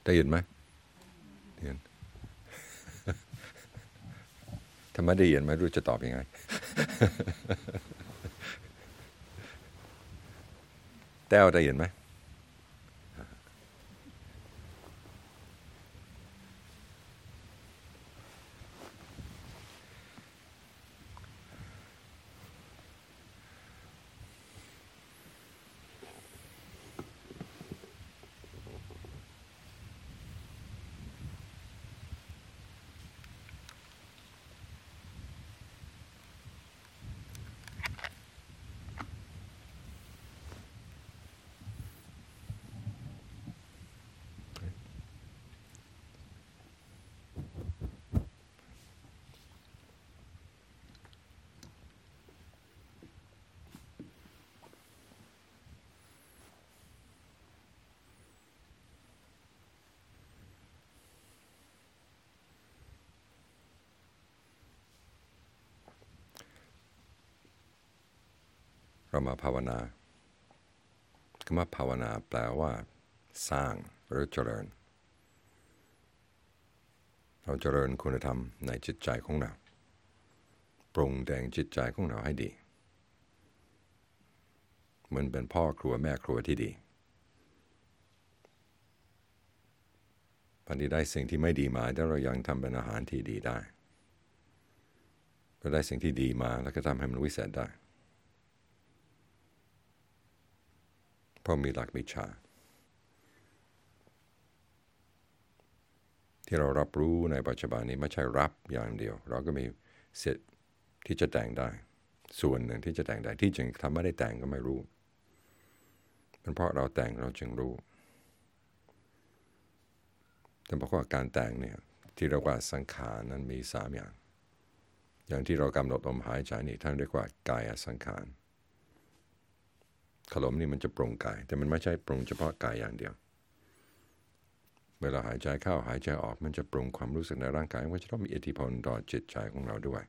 ได้ยินไหมได้ยินถ้าไม่ได้ยินไม่รู้จะตอบยังไง แต้วได้ยินไหมเรามาภาวนาคำว่าภาวนาแปลว่าสร้างหรือเจริญเราเจริญคุณธรรมในจิตใจของเราปรุงแต่งจิตใจของเราให้ดีเหมือนเป็นพ่อครัวแม่ครัวที่ดีพันธุ์ได้สิ่งที่ไม่ดีมาแต่เรายังทำเป็นอาหารที่ดีได้เราได้สิ่งที่ดีมาแล้วก็ทำให้มันวิเศษได้เพราะมีหลักวิชาที่เรารับรู้ในปัจจุบันนี้ไม่ใช่รับอย่างเดียวเราก็มีสิทธิ์ที่จะแต่งได้ส่วนหนึ่งที่จะแต่งได้ที่จริงทำไม่ได้แต่งก็ไม่รู้เป็นเพราะเราแต่งเราจึงรู้แต่เพราะว่าการแต่งเนี่ยที่เรียกว่าสังขารนั้นมี3อย่างที่เรากำหนดลมหายใจนี่ท่านเรียกว่ากายสังขารขลมนี่มันจะปรุงกายแต่มันไม่ใช่ปรุงเฉพาะกายอย่างเดียวเวลาหายใจเข้าหายใจออกมันจะปรุงความรู้สึกในร่างกายมันจะต้องมีอิทธิพลต่อจิตใจของเราด้วย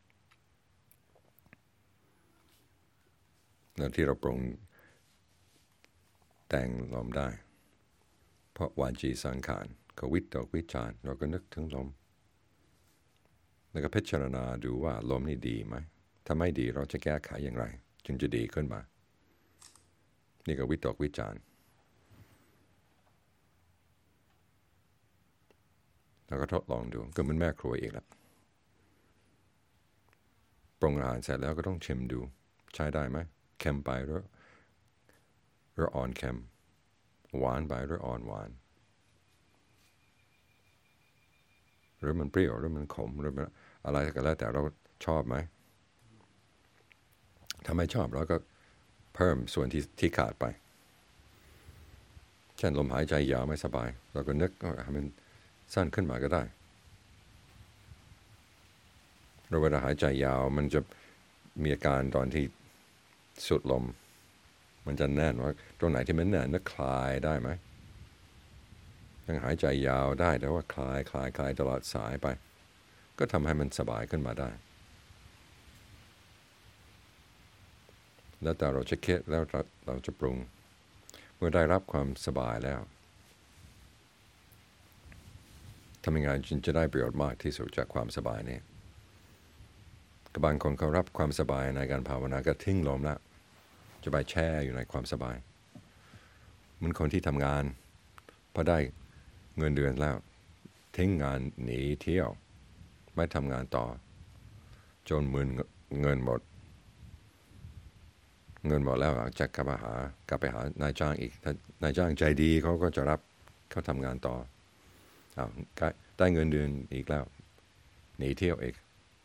แล้วที่เราปรุงแต่งลมได้เพราะวาจีสังขารก็วิตกวิจารเราก็นึกถึงลมแล้วก็พิจารณาดูว่าลมนี่ดีไหมถ้าไม่ดีเราจะแก้ไขอย่างไรจึงจะดีขึ้นมานี่ก็วิตกวิจารแล้วก็ทดลองดูก็เหมือนแม่ครัวอีกแล้วปรุงอาหารเสร็จแล้วก็ต้องชิมดูใช้ได้ไหมเค็มไปหรืออ่อนเค็มหวานไปหรืออ่อนหวานหรือมันเปรี้ยวหรือมันขมหรืออะไรก็แล้วแต่เราชอบไหมถ้าไม่ชอบเราก็เพิ่มส่วนที่ขาดไปเช่นลมหายใจยาวไม่สบายเราก็นึกให้มันสั้นขึ้นมาก็ได้เราเวลาหายใจยาวมันจะมีอาการตอนที่สุดลมมันจะแน่นว่าตรงไหนที่มันแน่นนึกคลายได้ไหมยังหายใจยาวได้แต่ว่าคลายตลอดสายไปก็ทำให้มันสบายขึ้นมาได้แล้วแต่เราจะคิดแล้วเราจะปรุงเมื่อได้รับความสบายแล้วทำยังไงจึงจะได้ประโยชน์มากที่สุดจากความสบายนี้บางคนเขารับความสบายในการภาวนาก็ทิ้งลมแล้วจะไปแช่อยู่ในความสบายเหมือนคนที่ทำงานพอได้เงินเดือนแล้วทิ้งงานหนีเที่ยวไม่ทำงานต่อจนเงินหมดแล้วจะกลับไปหานายจ้างอีกถ้านายจ้างใจดีเขาก็จะรับเขาทำงานต่อได้เงินเดือนอีกแล้วหนีเที่ยวอีก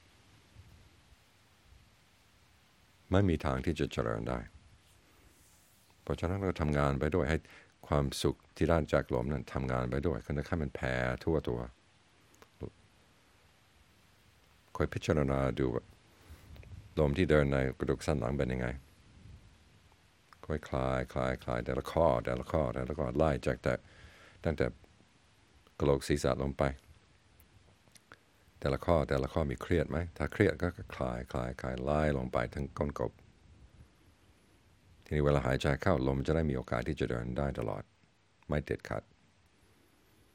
ไม่มีทางที่จะเจริญได้เพราะฉะนั้นเราทำงานไปด้วยให้ความสุขที่ได้จากลมนั้นทำงานไปด้วยคือให้มันแผ่ทั่วตัวคอยพิจารณาดูลมที่เดินในกระดูกสันหลังเป็นยังไงค่อยคลายแต่ละข้อไล่จากตั้งแต่กระโหลกศีรษะลงไปแต่ละข้อมีเครียดไหมถ้าเครียดก็คลายไล่ลงไปถึงก้นกบทีนี้เวลาหายใจเข้าลมจะได้มีโอกาสที่จะเดินได้ตลอดไม่ติดขัด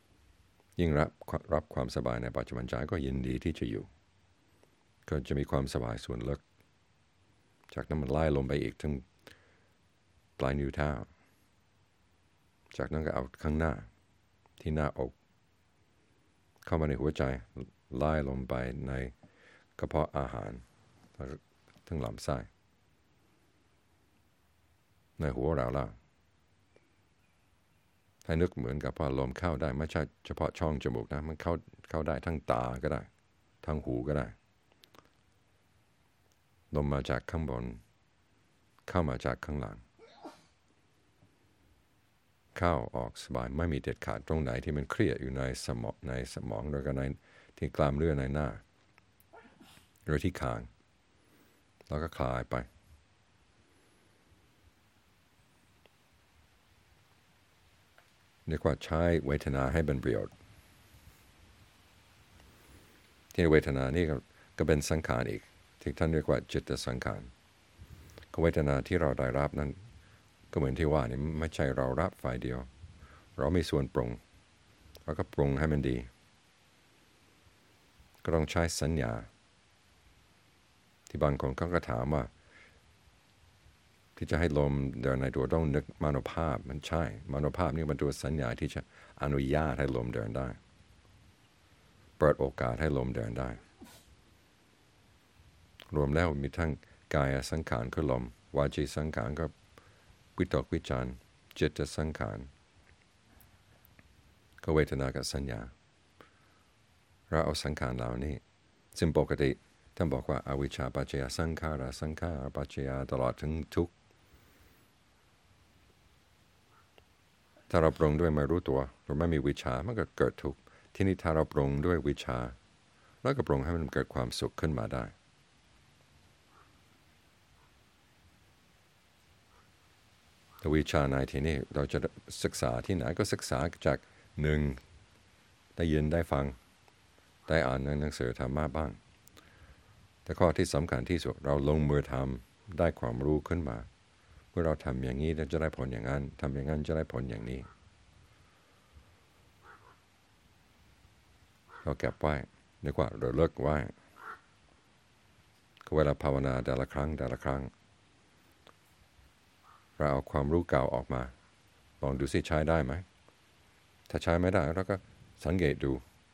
ยิ่งรับความสบายในปัจจุบันใจก็ยินดีที่จะอยู่ก็จะมีความสบายส่วนลึกจากนั้นมันไล่ลงไปอีกถึงปลายนิ้วเท้าจากนั้นก็เอาข้างหน้าที่หน้าอกเข้ามาในหัวใจไล่ลงไปในกระเพาะอาหารถึงลำไส้ในหัวเราล่ะให้นึกเหมือนกับว่าลมเข้าได้ไม่ใช่เฉพาะช่องจมูกนะมันเข้าได้ทั้งตาก็ได้ทั้งหูก็ได้ลมมาจากข้างบนเข้ามาจากข้างหลังเข้าออกสบายไม่มีเด็ดขาดตรงไหนที่มันเครียดอยู่ในสมองแล้วก็ในที่กล้ามเนื้อในหน้าหรือที่คางแล้วก็คลายไปเรียกว่าใช้เวทนาให้เป็นประโยชน์ที่เวทนานี่ก็เป็นสังขารอีกที่ท่านเรียกว่าจิตสังขารเวทนาที่เราได้รับนั้นก็เหมือนที่ว่านี่ไม่ใช่เรารับฝ่ายเดียวเรามีส่วนปรุงเราก็ปรุงให้มันดีก็ต้องใช้สัญญาที่บางคนเขาก็ถามว่าที่จะให้ลมเดินในตัวต้องนึกมโนภาพมันใช่มโนภาพนี่มันตัวสัญญาที่จะอนุญาตให้ลมเดินได้เปิดโอกาสให้ลมเดินได้รวมแล้วมีทั้งกายสังขารคือลมวาจีสังขารก็วิตกวิจารจิตสังขารก็เวทนากับสัญญาเราเอาสังขารเหล่านี้ซึ่งปกติท่านบอกว่าอวิชชาปัจจยสังขาปัจจยตลอดถึงทุกข์ถ้าเราปรุงด้วยไม่รู้ตัวเราไม่มีวิชามันก็เกิดทุกข์ที่นี่ถ้าเราปรุงด้วยวิชาแล้วก็ปรุงให้มันเกิดความสุขขึ้นมาได้แต่วิชาในที่นี้เราจะศึกษาที่ไหนก็ศึกษาจากหนึ่งได้ยินได้ฟังได้อ่านในหนังสือธรรมะบ้างแต่ข้อที่สำคัญที่สุดเราลงมือทำได้ความรู้ขึ้นมาเมื่อเราทำอย่างนี้จะได้ผลอย่างนั้นทำอย่างนั้นจะได้ผลอย่างนี้เราเก็บไว้เรียกว่าเราเลิกไว้เวลาภาวนาแต่ละครั้งเราเอาความรู้เก่าออกมาลองดูสิใช้ได้ไหมถ้าใช้ไม่ได้เราก็สังเกตดู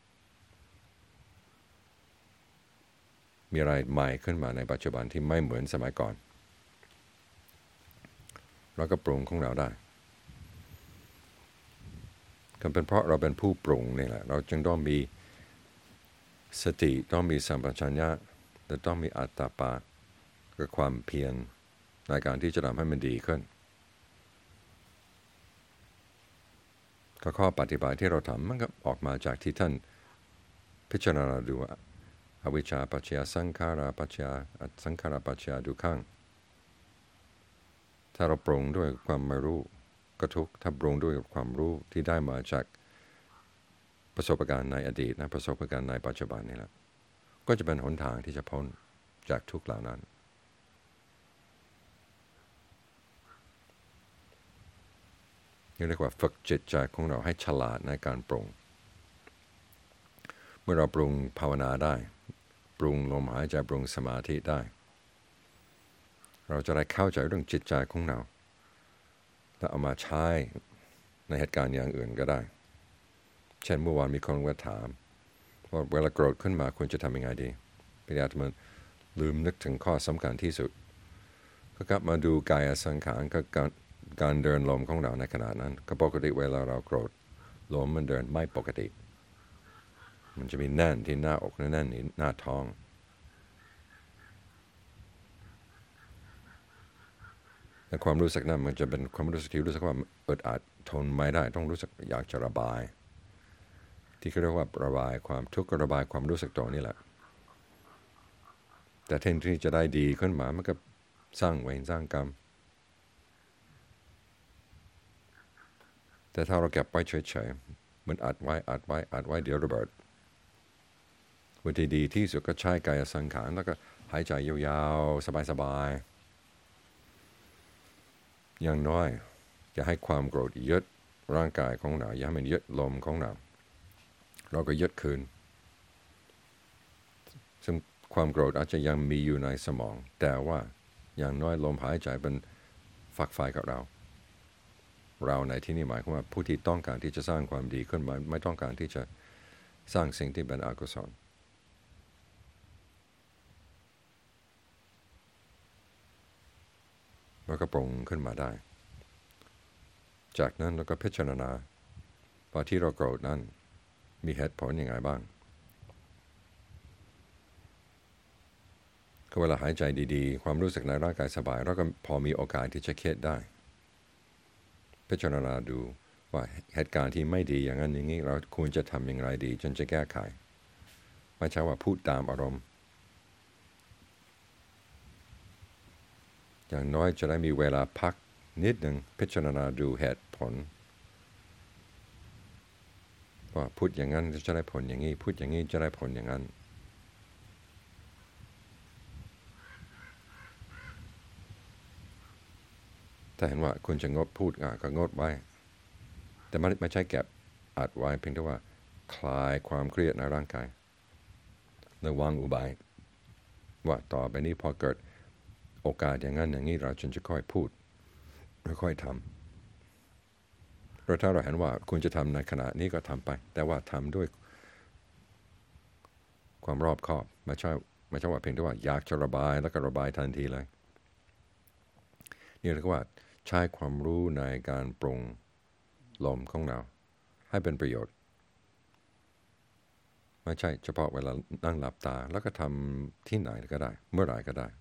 มีอะไรใหม่ขึ้นมาในปัจจุบันที่ไม่เหมือนสมัยก่อนเราก็ปรุงของเราได้ก็เป็นเพราะเราเป็นผู้ปรุงนี่แหละเราจึงต้องมีสติต้องมีสัมปชัญญะและต้องมีอัตตาปะคือความเพียรในการที่จะทำให้มันดีขึ้นก็ข้อปฏิบัติที่เราทำมันก็ออกมาจากที่ท่านพิจารณาดูอวิชชาปัจจยสังขารปัจจยสังขารปัจจยดูข้างถ้าเราปรุงด้วยความไม่รู้ก็ทุกข์ถ้าปรุงด้วยความรู้ที่ได้มาจากประสบการณ์ในอดีตนะประสบการณ์ในปัจจุบันนี่แหละก็จะเป็นหนทางที่จะพ้นจากทุกข์เหล่านั้นนี่เรียกว่าฝึกจิตใจของเราให้ฉลาดในการปรุงเมื่อเราปรุงภาวนาได้ปรุงลมหายใจปรุงสมาธิได้เราจะได้เข้าใจเรื่องจิตใจของเราแล้วเอามาใช้ในเหตุการณ์อย่างอื่นก็ได้เช่นเมื่อวานมีคนมาถามว่าเวลาโกรธขึ้นมาควรจะทำยังไงดีพยายามมันลืมนึกถึงข้อสำคัญที่สุดก็กลับมาดูกายสังขารก็การเดินลมของเราในขณะนั้นก็ปกติเวลาเราโกรธลมมันเดินไม่ปกติมันจะมีแน่นที่หน้าอกแน่นที่หน้าท้องแต่ความรู้สึกนั้นมันจะเป็นความรู้สึกที่รู้สึกว่าอึดอัดทนไม่ได้ต้องรู้สึกอยากจะระบายที่เขาเรียกว่าระบายความทุกข์ระบายความรู้สึกตัวนี่แหละแต่แทนที่จะได้ดีขึ้นมามันก็สร้างเวรสร้างกรรมแต่ถ้าเราเก็บไว้เฉยๆมันอัดไว้เดี๋ยวระเบิดวิธีดีที่สุดก็ใช้กายสังขารแล้วก็หายใจยาวๆสบายๆอย่างน้อยจะให้ความโกรธยึดร่างกายของเราอย่าให้มันยึดลมของเราเราก็ยึดคืนซึ่งความโกรธอาจจะยังมีอยู่ในสมองแต่ว่าอย่างน้อยลมหายใจเป็นฝักใฝ่กับเราในที่นี้หมายความว่าผู้ที่ต้องการที่จะสร้างความดีขึ้นมาไม่ต้องการที่จะสร้างสิ่งที่เป็นอกุศลแล้วก็ปรุงขึ้นมาได้จากนั้นเราก็พิจารณาว่าที่เราโกรธนั้นมีเหตุผลยังไงบ้างก็เวลาหายใจดีๆความรู้สึกในร่างกายสบายเราก็พอมีโอกาสที่จะเครียดได้พิจารณาดูว่าเหตุการณ์ที่ไม่ดีอย่างนั้นอย่างนี้เราควรจะทำอย่างไรดีจนจะแก้ไขไม่ใช่ว่าพูดตามอารมณ์อย่างน้อยจะได้มีเวลาพักนิดหนึ่งพิจารณาดูเหตุผลว่าพูดอย่างนั้นจะได้ผลอย่างนี้พูดอย่างนี้จะได้ผลอย่างนั้นถ้าเห็นว่าคุณจะงดพูดก็งดไว้แต่ไม่ใช่เก็บอัดไว้เพียงแต่ว่าคลายความเครียดในร่างกายระวังอุบายว่าต่อไปนี้พอเกิดโอกาสอย่างนั้นอย่างนี้เราจะค่อยพูดค่อยทำเพราะถ้าเราเห็นว่าคุณจะทำในขณะนี้ก็ทำไปแต่ว่าทำด้วยความรอบคอบไม่ใช่ว่าเพียงแต่ว่าอยากจะระบายแล้วก็ระบายทันทีเลยนี่เรียกว่าใช้ความรู้ในการปรุงลมของเราให้เป็นประโยชน์ไม่ใช่เฉพาะเวลานั่งหลับตาแล้วก็ทำที่ไหนก็ได้เมื่อไหร่ก็ได้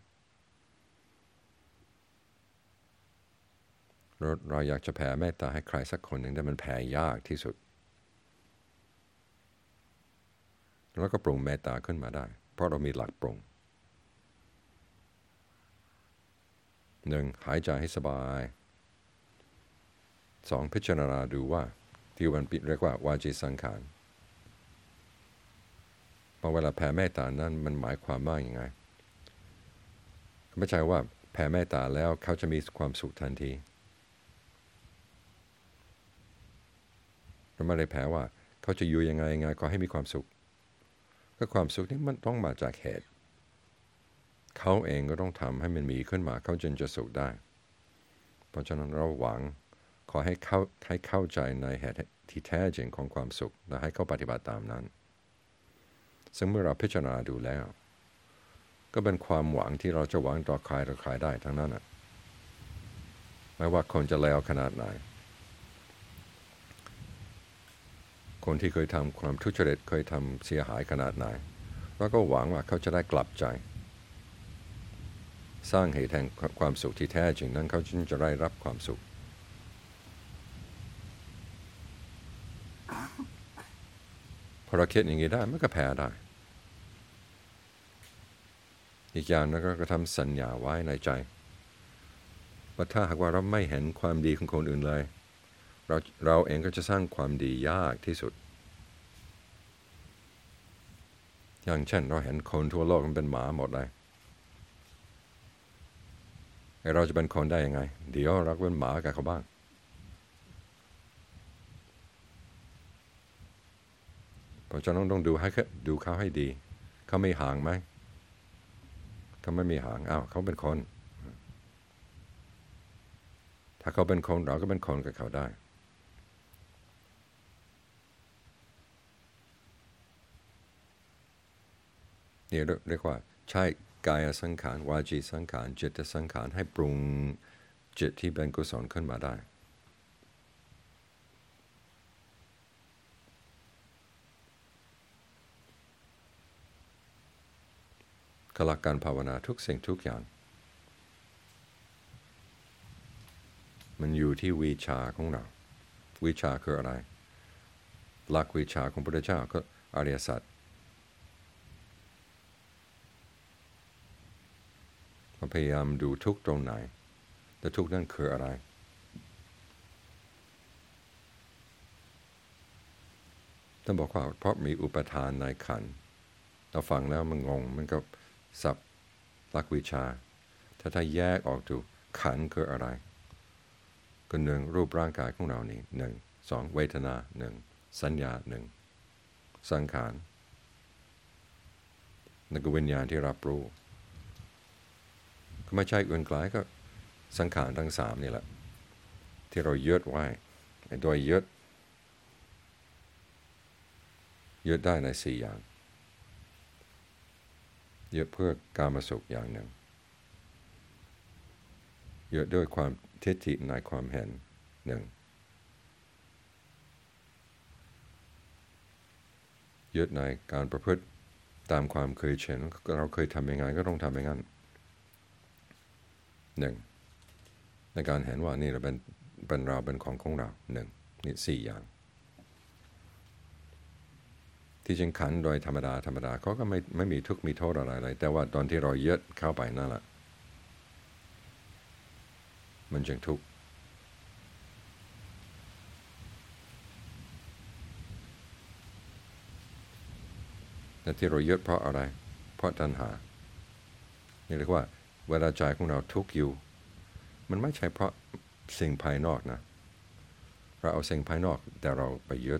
เราอยากจะแผ่เมตตาให้ใครสักคนหนึ่งแต่มันแผ่ยากที่สุดแล้วก็ปรุงเมตตาขึ้นมาได้เพราะเรามีหลักปรุงหนึ่งหายใจให้สบายสองพิจารณาดูว่าที่วันปิดเรียกว่าวาจีสังขารพอเวลาแผ่เมตตานั้นมันหมายความว่าอย่างไงไม่ใช่ว่าแผ่เมตตาแล้วเขาจะมีความสุขทันทีเราไม่ได้แผ่ว่าเขาจะอยู่ยังไงขอให้มีความสุขก็ความสุขนี้มันต้องมาจากเหตุเขาเองก็ต้องทำให้มันมีขึ้นมาเขาจึงจะสุขได้เพราะฉะนั้นเราหวังขอให้เข้าใจในเหตุที่แท้จริงของความสุขและให้เขาปฏิบัติตามนั้นซึ่งเมื่อเราพิจารณาดูแล้วก็เป็นความหวังที่เราจะหวังต่อใครได้ทั้งนั้นไม่ว่าคนจะเลวขนาดไหนคนที่เคยทำความทุจริตเคยทำเสียหายขนาดไหนเราก็หวังว่าเขาจะได้กลับใจสร้างเหตุแห่งความสุขที่แท้จริงนั้นเขาจึงจะได้รับความสุขพอเราคิดอย่างนี้ได้มันก็แพ้ได้อีกอย่างนึงก็ทำสัญญาไว้ในใจว่าถ้าหากว่าเราไม่เห็นความดีของคนอื่นเลยเราเองก็จะสร้างความดียากที่สุดอย่างเช่นเราเห็นคนทั่วโลกมันเป็นหมาหมดเลยเราจะเป็นคนได้ยังไงเดี๋ยวเราเป็นหมากับเขาบ้างเพราะฉะนั้นต้องดูเขาให้ดีเขาไม่ห่างไหมเขาไม่มีหางเขาเป็นคนถ้าเขาเป็นคนเราก็เป็นคนกับเขาได้นี่เรียกว่าใช้กายสังขารวาจีสังขารจิตสังขารให้ปรุงจิตที่เป็นกุศลขึ้นมาได้หลักการภาวนาทุกสิ่งทุกอย่างมันอยู่ที่วิชาของเราวิชาคืออะไรหลักวิชาของพระพุทธเจ้าก็อริยสัจพยายามดูทุกตรงไหนแต่ทุกนั่นคืออะไรต้องบอกว่าเพราะมีอุปทานในขันธ์เราฟังแล้วมันงงมันก็สับหลักวิชาถ้าแยกออกดูขันธ์คืออะไรก็หนึ่งรูปร่างกายของเรานี่หนึ่งสองเวทนาหนึ่งสัญญาหนึ่งสังขารนั่นก็วิญญาณที่รับรู้ก็ไม่ใช่อื่นไกลก็สังขารทั้งสามนี่แหละที่เรายึดไว้โดยยึดได้ใน4อย่างยึดเพื่อการมาสุขอย่างหนึ่งยึดด้วยความทิฏฐิในความเห็นหนึ่งยึดในการประพฤติตามความเคยชินเราเคยทำยังไงก็ต้องทำอย่างนั้นหนึ่งในการเห็นว่านี่เราเป็นเราเป็นของเราหนึ่งนี่4อย่างที่จริงขันโดยธรรมดาเขาก็ไม่มีทุกข์มีโทษอะไรเลยแต่ว่าตอนที่เรายึดเข้าไปนั่นแหละมันจึงทุกข์แต่ที่เรายึดเพราะอะไรเพราะตัณหานี่เรียกว่าเวลาใจของเราทุกข์อยู่มันไม่ใช่เพราะสิ่งภายนอกนะเราเอาสิ่งภายนอกแต่เราไปยึด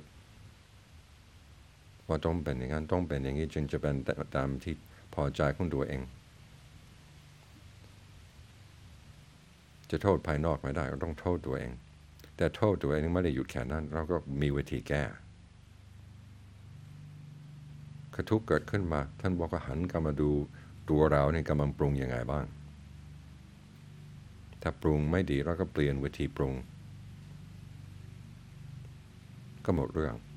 ว่าต้องเป็นอย่างนั้นต้องเป็นอย่างนี้จึงจะเป็นตามที่พอใจของตัวเองจะโทษภายนอกไม่ได้เราต้องโทษตัวเองแต่โทษตัวเองไม่ได้หยุดแค่นั้นเราก็มีวิธีแก้ทุกข์เกิดขึ้นมาท่านบอกว่าหันกลับมาดูตัวเราเนี่ยกำลังปรุงยังไงบ้างถ้าปรุงไม่ดีเราก็เปลี่ยนวิธีปรุงก็หมดเรื่อง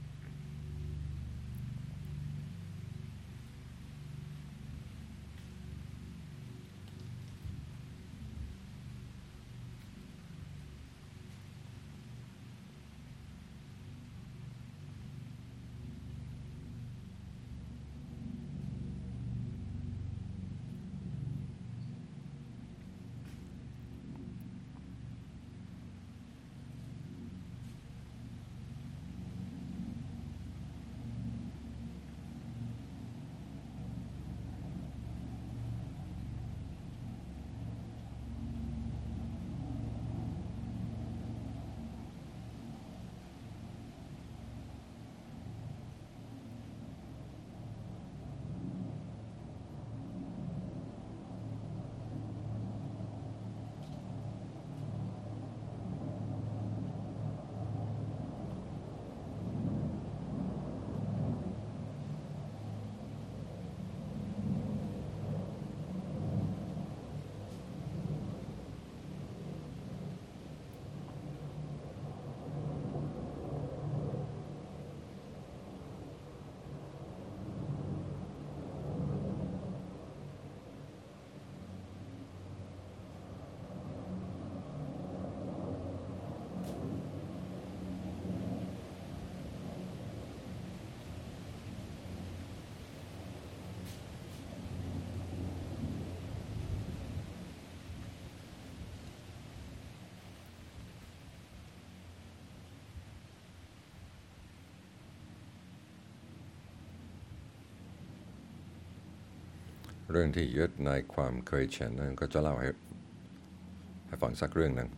เรื่องที่ยึดในความเคยชินนั้นก็จะเล่าให้ฟังสักเรื่องหนึ่ง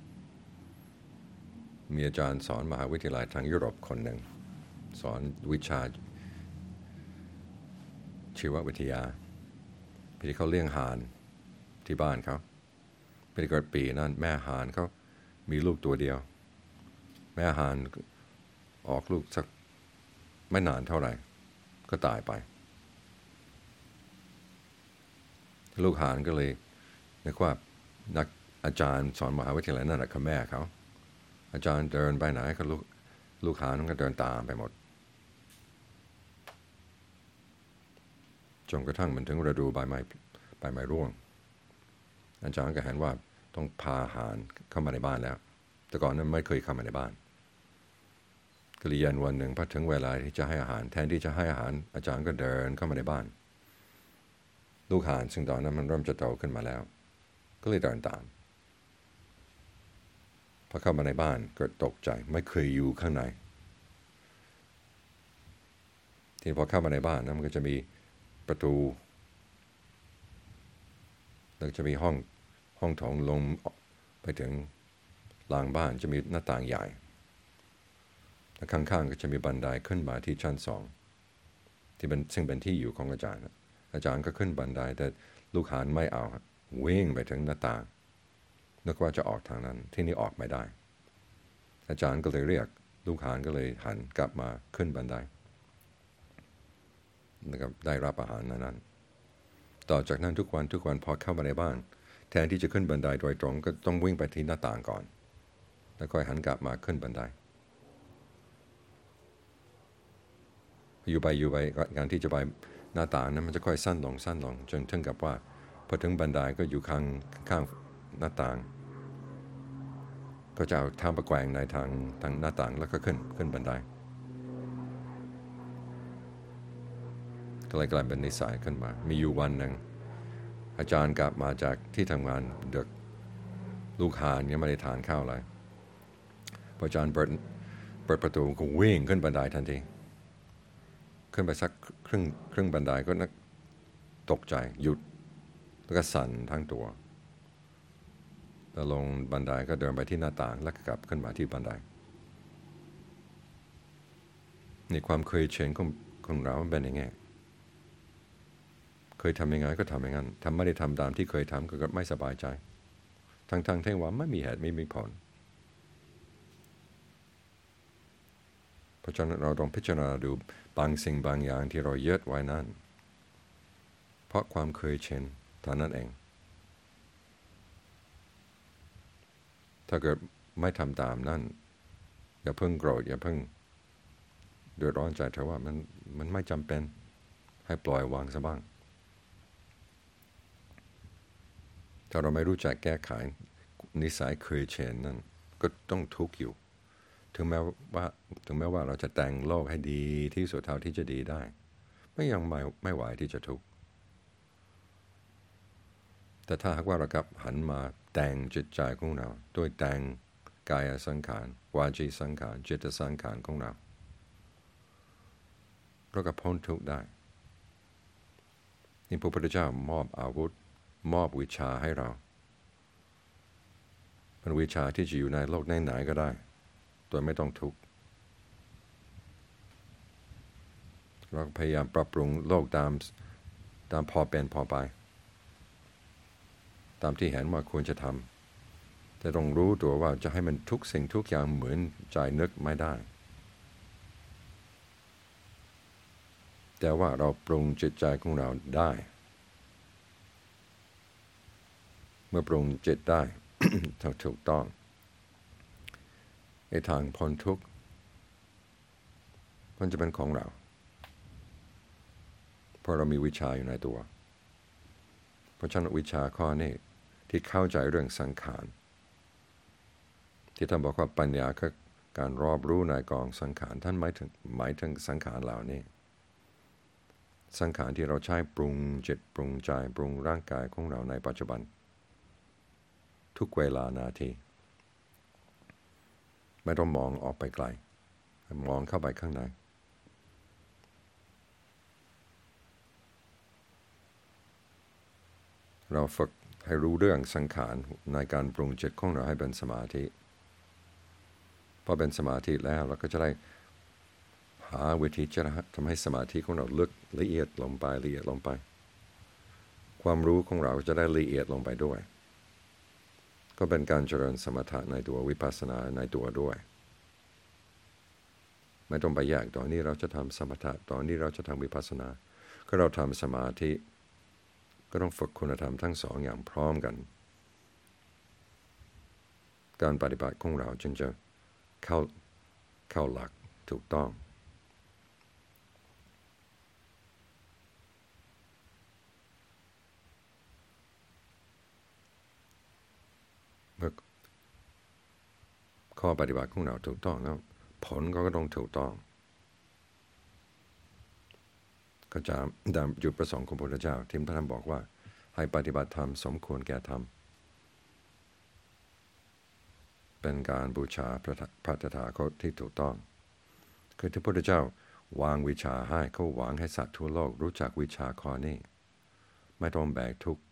มีอาจารย์สอนมหาวิทยาลัยทางยุโรปคนหนึ่งสอนวิชาชีววิทยาพี่เขาเลี้ยงห่านที่บ้านเขาเป็นเกิดปีนั้นแม่ห่านเขามีลูกตัวเดียวแม่ห่านออกลูกสักไม่นานเท่าไหร่ก็ตายไปลูกห่านก็เลยนึกว่านักอาจารย์สอนมหาวิทยาลัยนั่นแหละคือแม่เขาอาจารย์เดินไปไหนก็ลูกห่านก็เดินตามไปหมดจนกระทั่งมันถึงฤดูใบไม้ร่วงอาจารย์ก็เห็นว่าต้องพาห่านเข้ามาในบ้านแล้วแต่ก่อนนั้นไม่เคยเข้ามาในบ้านก็เลยเย็นวันหนึ่งพอถึงเวลาที่จะให้อาหารแทนที่จะให้อาหารอาจารย์ก็เดินเข้ามาในบ้านลูกห่านซึ่งตอนนั้นมันเริ่มจะโตขึ้นมาแล้วก็เลยเดินตามพอเข้ามาในบ้านก็ตกใจไม่เคยอยู่ข้างในทีพอเข้ามาในบ้านนะมันก็จะมีประตูแล้วจะมีห้องโถงลงไปถึงหลังบ้านจะมีหน้าต่างใหญ่และข้างๆก็จะมีบันไดขึ้นมาที่ชั้น2 ซึ่งเป็นที่อยู่ของอาจารย์อาจารย์ก็ขึ้นบันไดแต่ลูกหาญไม่เอาวิ่งไปถึงหน้าต่างนึกว่าจะออกทางนั้นที่นี่ออกไม่ได้อาจารย์ก็เลยเรียกลูกหาญก็เลยหันกลับมาขึ้นบันไดนะครับได้รับอาหารนั้นต่อจากนั้นทุกวันพอเข้ามาในบ้านแทนที่จะขึ้นบันไดโดยตรงก็ต้องวิ่งไปที่หน้าต่างก่อนแล้วค่อยหันกลับมาขึ้นบันไดอยู่ไปการที่จะไปหน้าต่างนั้นมันจะค่อยสั้นลงจนถึงกับว่าพอถึงบันไดก็อยู่ข้างหน้าต่างก็จะเอาเท้าไปแกว่งในทางหน้าต่างแล้วก็ขึ้นบันไดก็เลยกลายเป็นนิสัยขึ้นมามีอยู่วันหนึ่งอาจารย์กลับมาจากที่ทำงานดึกลูกหาญยังไม่ได้ทานข้าวเลยพออาจารย์เปิดประตูก็วิ่งขึ้นบันไดทันทีขึ้นไปสักครึ่งบันไดก็ตกใจหยุดแล้วก็สั่นทั้งตัวแล้วลงบันไดก็เดินไปที่หน้าต่างแล้วก็กลับขึ้นมาที่บันไดนี่ความเคยชินของเราเป็นอย่างไงเคยทำยังไงก็ทำอย่างนั้นไม่ได้ทำตามที่เคยทำก็ไม่สบายใจทั้งที่ว่าไม่มีเหตุไม่มีผลเพราะฉะนั้นเราต้องพิจารณาดูบางสิ่งบางอย่างที่เรายึดไว้นั้นเพราะความเคยชินเท่านั้นเองถ้าเกิดไม่ทำตามนั่นอย่าเพิ่งโกรธอย่าเพิ่งเดือดร้อนใจเถอะว่ามันไม่จำเป็นให้ปล่อยวางซะบ้างถ้าเราไม่รู้จักแก้ไขนิสัยเคยชินนั่นก็ต้องทุกข์อยู่ถึงแม้ว่าเราจะแต่งโลกให้ดีที่สุดเท่าที่จะดีได้ยังไม่ไหวที่จะทุกข์แต่ถ้าหากว่าเรากลับหันมาแต่งจิตใจของเราโดยแต่งกายสังขารวาจีสังขารจิตสังขารของเราก็พ้นทุกข์ได้นี่พระพุทธเจ้ามอบอาวุธมอบวิชาให้เราเป็นวิชาที่จะอยู่ในโลกไหนๆก็ได้โดยไม่ต้องทุกข์เราพยายามปรับปรุงโลกตามพอเป็นพอไปตามที่เห็นว่าควรจะทำแต่ต้องรู้ตัวว่าจะให้มันทุกสิ่งทุกอย่างเหมือนใจนึกไม่ได้แต่ว่าเราปรุงจิตใจของเราได้เมื่อปรุงจิตได้ ถูกต้องในทางพ้นทุกข์มันจะเป็นของเราเพราะเรามีวิชาอยู่ในตัวเพราะฉะนั้นวิชาข้อนี้ที่เข้าใจเรื่องสังขารที่ท่านบอกว่าปัญญาคือการรอบรู้ในกองสังขารท่านหมายถึงสังขารเหล่านี้สังขารที่เราใช้ปรุงจิตปรุงใจปรุงร่างกายของเราในปัจจุบันทุกเวลานาทีไม่ต้องมองออกไปไกลมองเข้าไปข้างในเราฝึกให้รู้เรื่องสังขารในการปรุงจิตของเราให้เป็นสมาธิพอเป็นสมาธิแล้วเราก็จะได้หาวิธีจะทำให้สมาธิของเราลึกละเอียดลงไปความรู้ของเราจะได้ละเอียดลงไปด้วยก็เป็นการเจริญสมถะในตัววิปัสสนาในตัวด้วยไม่ต้องไปแยกตอนนี้เราจะทำสมถะตอนนี้เราจะทำวิปัสสนาก็เราทำสมาธิก็ต้องฝึกคุณธรรมทั้งสองอย่างพร้อมกันการปฏิบัติของเราจึงจะเข้าหลักถูกต้องเมื่อข้อปฏิบัติของเราถูกต้องแล้วผลก็ต้องถูกต้องก็จะตามจุดประสงค์ของพระพุทธเจ้าที่พระธรรมบอกว่าให้ปฏิบัติธรรมสมควรแก่ธรรมเป็นการบูชาพระตถาคตที่ถูกต้องคือที่พระพุทธเจ้าวางวิชาให้เขาหวังให้สัตว์ทั่วโลกรู้จักวิชาข้อนี้ไม่ต้องแบกทุกข์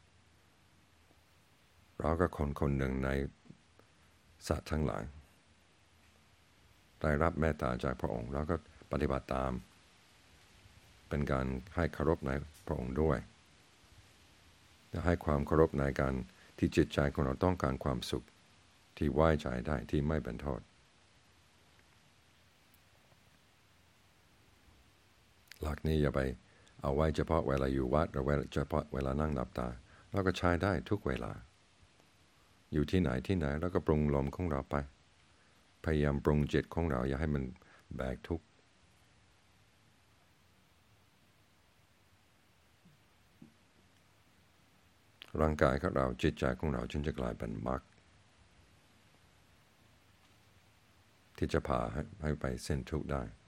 เราก็คนหนึ่งในสัตว์ทั้งหลายได้รับเมตตาจากพระองค์แล้วก็ปฏิบัติตามเป็นการให้เคารพในพระองค์ด้วยและให้ความเคารพในการที่จิตใจของเราต้องการความสุขที่ไว้ใจได้ที่ไม่เป็นโทษหลักนี้อย่าไปเอาไว้เฉพาะเวลาอยู่วัดหรือเฉพาะเวลานั่งหลับตาเราก็ใช้ได้ทุกเวลาอยู่ที่ไหนแล้วก็ปรุงลมของเราไปพยายามปรุงจิตของเราอย่าให้มันแบกทุกข์ร่างกายของเราจิตใจของเราจึงจะกลายเป็นมรรคที่จะพาให้ไปเส้นทุกข์ได้